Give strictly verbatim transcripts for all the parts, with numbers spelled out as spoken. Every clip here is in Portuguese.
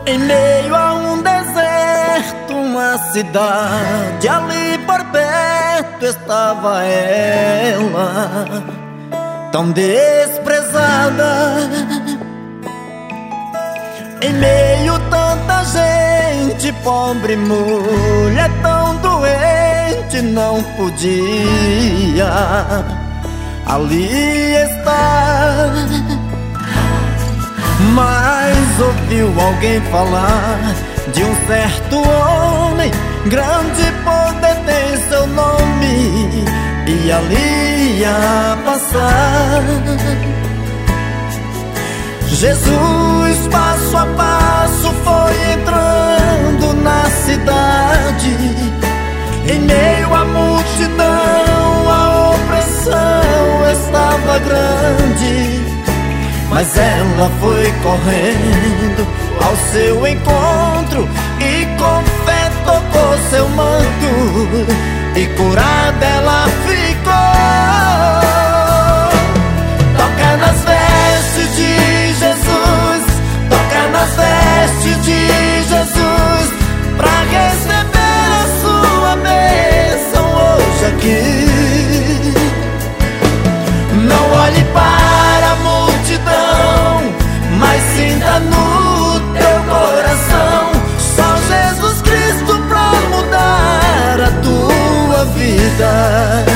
Em meio a um deserto, uma cidade, ali por perto estava ela, tão desprezada. Em meio tanta gente, pobre mulher tão doente, não podia ali estar. Mas ouviu alguém falar de um certo homem, grande poder tem seu nome, e ali ia passar. Jesus, passo a passo, foi entrando na cidade. Em meio à multidão, a opressão estava grande, mas ela foi correndo ao seu encontro e com fé tocou seu manto, e curada ela ficou. Toca nas vestes de Jesus, toca nas vestes de Jesus, pra receber a sua bênção hoje aqui. Não olhe para a multidão, mas sinta no teu coração só Jesus Cristo pra mudar a tua vida.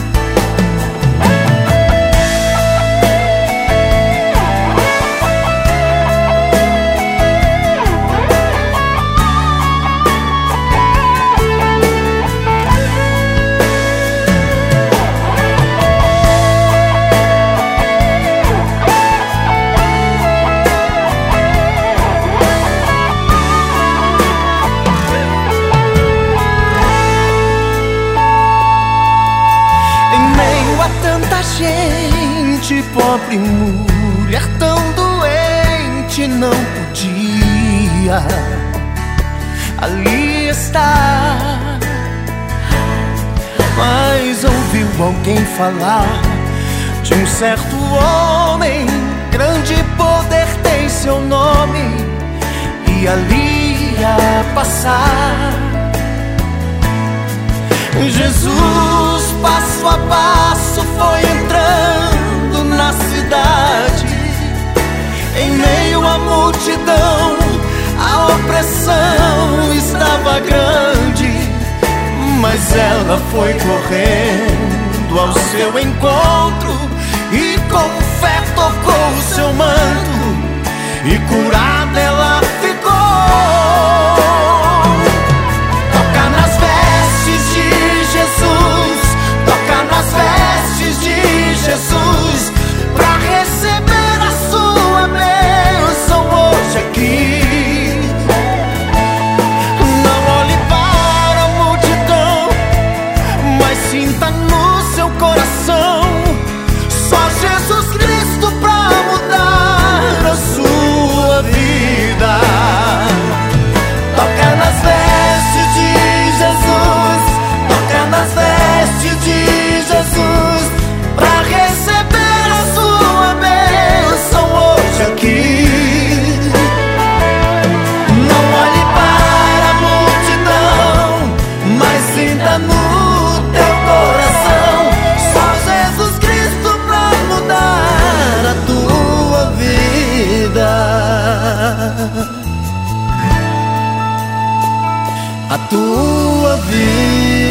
Gente, pobre mulher tão doente, não podia ali estar. Mas ouviu alguém falar de um certo homem, grande poder tem seu nome, e ali ia passar. Jesus, passo a passo, foi entrando na cidade. Em meio à multidão, a opressão estava grande, mas ela foi correndo ao seu encontro e com fé tocou o seu manto, e curada ela ficou. Toca nas vestes de Jesus, toca nas vestes de Jesus, pra receber a sua bênção hoje aqui. Não olhe para a multidão, mas sinta no seu coração só Jesus Cristo pra mudar a sua vida. Toca nas vestes de Jesus, toca nas vestes de Jesus, pra receber a sua bênção hoje aqui. Não olhe para a multidão, mas sinta no teu coração só Jesus Cristo pra mudar a tua vida. A tua vida.